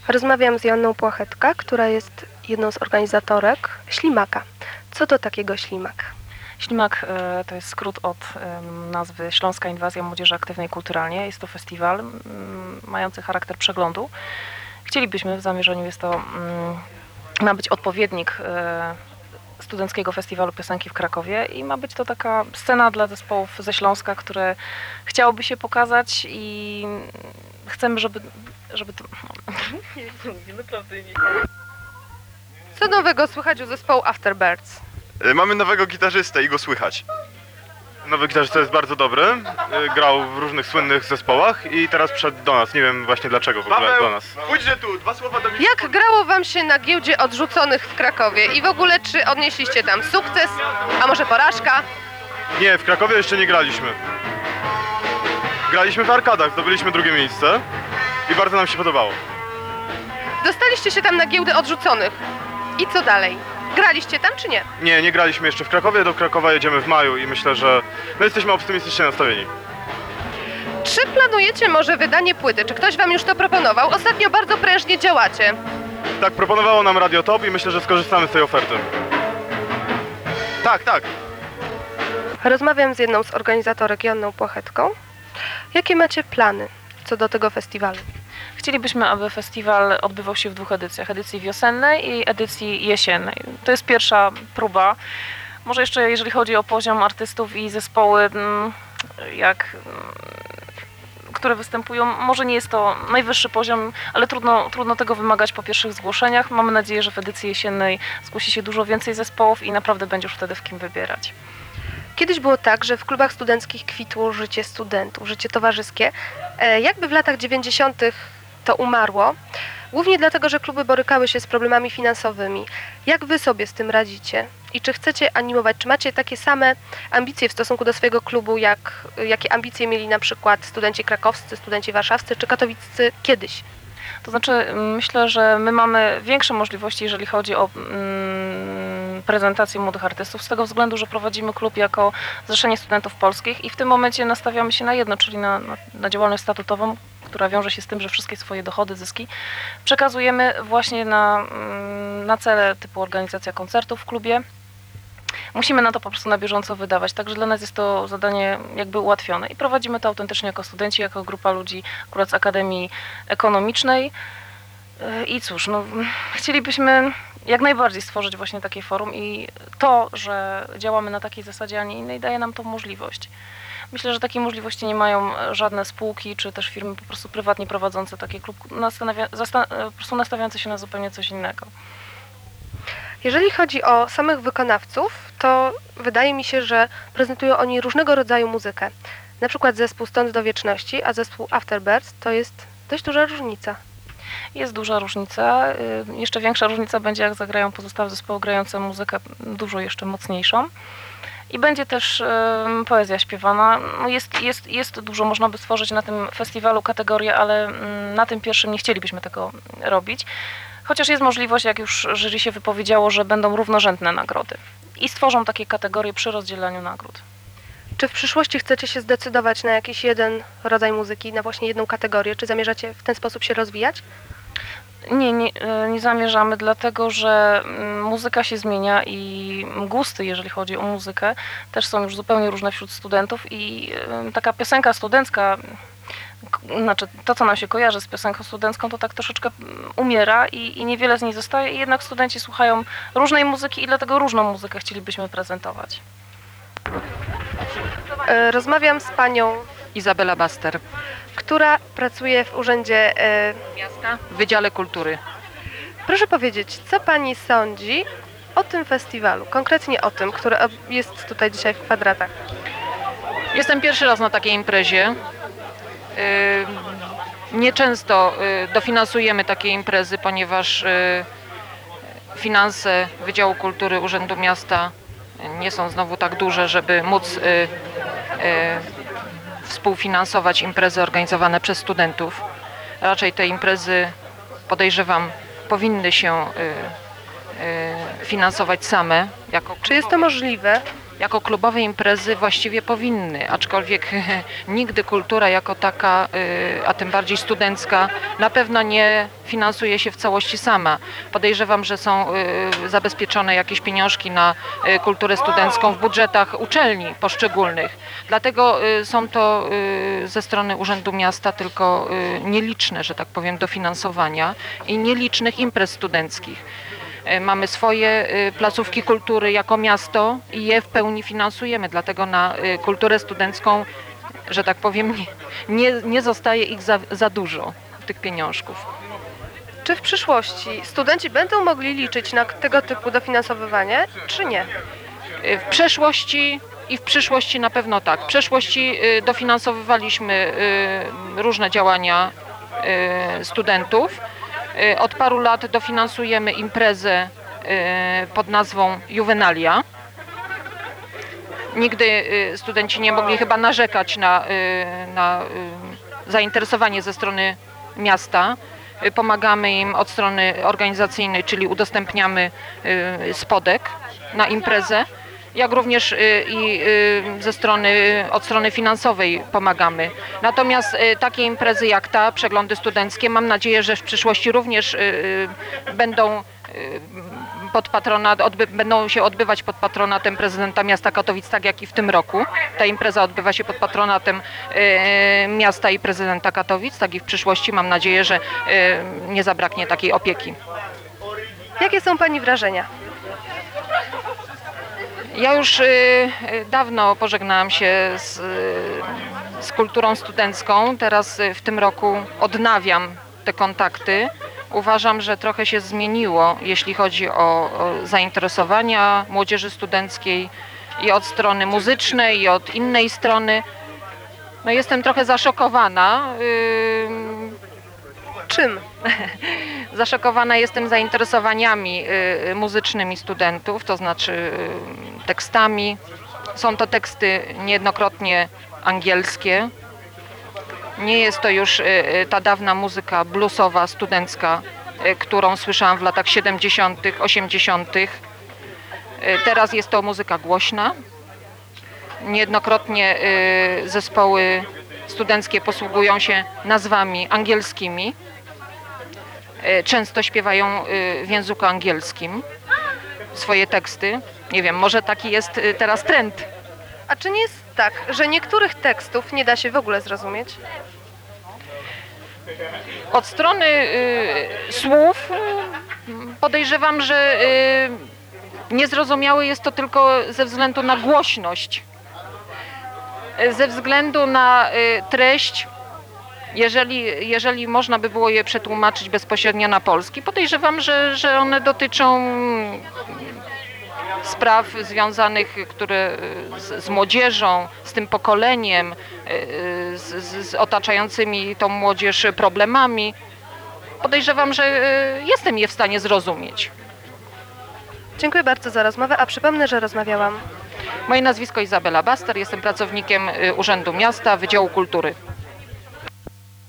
Rozmawiam z Joanną Płachetka, która jest jedną z organizatorek Ślimaka. Co to takiego Ślimak? Ślimak to jest skrót od nazwy Śląska Inwazja Młodzieży Aktywnej Kulturalnie. Jest to festiwal mający charakter przeglądu. Chcielibyśmy, w zamierzeniu jest to, ma być odpowiednik Studenckiego Festiwalu Piosenki w Krakowie i ma być to taka scena dla zespołów ze Śląska, które chciałoby się pokazać i chcemy, żeby to... Naprawdę nie. Co nowego słychać u zespołu Afterbirds? Mamy nowego gitarzystę i go słychać. Nowy gitarzysta jest bardzo dobry, grał w różnych słynnych zespołach i teraz przyszedł do nas, nie wiem właśnie dlaczego w ogóle do nas. Pójdźże tu, dwa słowa do mnie. Jak grało wam się na giełdzie odrzuconych w Krakowie i w ogóle czy odnieśliście tam sukces, a może porażka? Nie, w Krakowie jeszcze nie graliśmy. Graliśmy w Arkadach, zdobyliśmy drugie miejsce i bardzo nam się podobało. Dostaliście się tam na giełdę odrzuconych. I co dalej? Graliście tam czy nie? Nie, nie graliśmy jeszcze w Krakowie, do Krakowa jedziemy w maju i myślę, że my jesteśmy optymistycznie nastawieni. Czy planujecie może wydanie płyty? Czy ktoś wam już to proponował? Ostatnio bardzo prężnie działacie. Tak, proponowało nam Radio Top i myślę, że skorzystamy z tej oferty. Tak, tak. Rozmawiam z jedną z organizatorek, Joanną Płachetką. Jakie macie plany co do tego festiwalu? Chcielibyśmy, aby festiwal odbywał się w dwóch edycjach. Edycji wiosennej i edycji jesiennej. To jest pierwsza próba. Może jeszcze jeżeli chodzi o poziom artystów i zespoły, które występują, może nie jest to najwyższy poziom, ale trudno tego wymagać po pierwszych zgłoszeniach. Mamy nadzieję, że w edycji jesiennej zgłosi się dużo więcej zespołów i naprawdę będzie już wtedy w kim wybierać. Kiedyś było tak, że w klubach studenckich kwitło życie studentów, życie towarzyskie. Jakby w latach 90. to umarło, głównie dlatego, że kluby borykały się z problemami finansowymi. Jak wy sobie z tym radzicie? I czy chcecie animować, czy macie takie same ambicje w stosunku do swojego klubu, jakie ambicje mieli na przykład studenci krakowscy, studenci warszawscy czy katowiccy kiedyś? To znaczy, myślę, że my mamy większe możliwości, jeżeli chodzi o prezentację młodych artystów, z tego względu, że prowadzimy klub jako Zrzeszenie Studentów Polskich i w tym momencie nastawiamy się na jedno, czyli na działalność statutową, która wiąże się z tym, że wszystkie swoje dochody, zyski przekazujemy właśnie na cele typu organizacja koncertów w klubie. Musimy na to po prostu na bieżąco wydawać, także dla nas jest to zadanie jakby ułatwione i prowadzimy to autentycznie jako studenci, jako grupa ludzi akurat z Akademii Ekonomicznej. I cóż, chcielibyśmy jak najbardziej stworzyć właśnie takie forum i to, że działamy na takiej zasadzie, a nie innej, daje nam tą możliwość. Myślę, że takiej możliwości nie mają żadne spółki, czy też firmy po prostu prywatnie prowadzące taki klub, po prostu nastawiające się na zupełnie coś innego. Jeżeli chodzi o samych wykonawców, to wydaje mi się, że prezentują oni różnego rodzaju muzykę. Na przykład zespół Stąd do Wieczności, a zespół Afterbirds to jest dość duża różnica. Jest duża różnica. Jeszcze większa różnica będzie, jak zagrają pozostałe zespoły grające muzykę dużo jeszcze mocniejszą. I będzie też poezja śpiewana. Jest dużo, można by stworzyć na tym festiwalu kategorię, ale na tym pierwszym nie chcielibyśmy tego robić. Chociaż jest możliwość, jak już jury się wypowiedziało, że będą równorzędne nagrody. I stworzą takie kategorie przy rozdzielaniu nagród. Czy w przyszłości chcecie się zdecydować na jakiś jeden rodzaj muzyki, na właśnie jedną kategorię? Czy zamierzacie w ten sposób się rozwijać? Nie zamierzamy, dlatego że muzyka się zmienia i gusty, jeżeli chodzi o muzykę, też są już zupełnie różne wśród studentów i taka piosenka studencka, znaczy to, co nam się kojarzy z piosenką studencką, to tak troszeczkę umiera i niewiele z niej zostaje i jednak studenci słuchają różnej muzyki i dlatego różną muzykę chcielibyśmy prezentować. Rozmawiam z panią Izabela Baster, która pracuje w Urzędzie Miasta w Wydziale Kultury. Proszę powiedzieć, co pani sądzi o tym festiwalu, konkretnie o tym, który jest tutaj dzisiaj w Kwadratach? Jestem pierwszy raz na takiej imprezie. Nieczęsto dofinansujemy takie imprezy, ponieważ finanse Wydziału Kultury Urzędu Miasta nie są znowu tak duże, żeby móc współfinansować imprezy organizowane przez studentów. Raczej te imprezy, podejrzewam, powinny się finansować same. Czy jest to możliwe, jako klubowe imprezy właściwie powinny, aczkolwiek nigdy kultura jako taka, a tym bardziej studencka, na pewno nie finansuje się w całości sama. Podejrzewam, że są zabezpieczone jakieś pieniążki na kulturę studencką w budżetach uczelni poszczególnych. Dlatego są to ze strony Urzędu Miasta tylko nieliczne, że tak powiem, dofinansowania i nielicznych imprez studenckich. Mamy swoje placówki kultury jako miasto i je w pełni finansujemy, dlatego na kulturę studencką, że tak powiem, nie zostaje ich za dużo, tych pieniążków. Czy w przyszłości studenci będą mogli liczyć na tego typu dofinansowywanie, czy nie? W przeszłości i w przyszłości na pewno tak. W przeszłości dofinansowywaliśmy różne działania studentów. Od paru lat dofinansujemy imprezę pod nazwą Juvenalia. Nigdy studenci nie mogli chyba narzekać na zainteresowanie ze strony miasta. Pomagamy im od strony organizacyjnej, czyli udostępniamy spodek na imprezę, jak również i od strony finansowej pomagamy. Natomiast takie imprezy jak ta, przeglądy studenckie, mam nadzieję, że w przyszłości również będą będą się odbywać pod patronatem prezydenta miasta Katowic, tak jak i w tym roku. Ta impreza odbywa się pod patronatem miasta i prezydenta Katowic, tak i w przyszłości mam nadzieję, że nie zabraknie takiej opieki. Jakie są Pani wrażenia? Ja już dawno pożegnałam się z kulturą studencką. Teraz w tym roku odnawiam te kontakty. Uważam, że trochę się zmieniło, jeśli chodzi o zainteresowania młodzieży studenckiej i od strony muzycznej, i od innej strony. No, jestem trochę zaszokowana. Czym? Zaszokowana jestem zainteresowaniami muzycznymi studentów, to znaczy tekstami. Są to teksty niejednokrotnie angielskie. Nie jest to już ta dawna muzyka bluesowa, studencka, którą słyszałam w latach 70., 80. Teraz jest to muzyka głośna. Niejednokrotnie zespoły studenckie posługują się nazwami angielskimi. Często śpiewają w języku angielskim swoje teksty. Nie wiem, może taki jest teraz trend. A czy nie jest tak, że niektórych tekstów nie da się w ogóle zrozumieć? Od strony słów podejrzewam, że niezrozumiałe jest to tylko ze względu na głośność. Ze względu na treść, jeżeli można by było je przetłumaczyć bezpośrednio na polski, podejrzewam, że one dotyczą spraw związanych z młodzieżą, z tym pokoleniem, z otaczającymi tą młodzież problemami. Podejrzewam, że jestem je w stanie zrozumieć. Dziękuję bardzo za rozmowę, a przypomnę, że rozmawiałam. Moje nazwisko Izabela Baster, jestem pracownikiem Urzędu Miasta, Wydziału Kultury.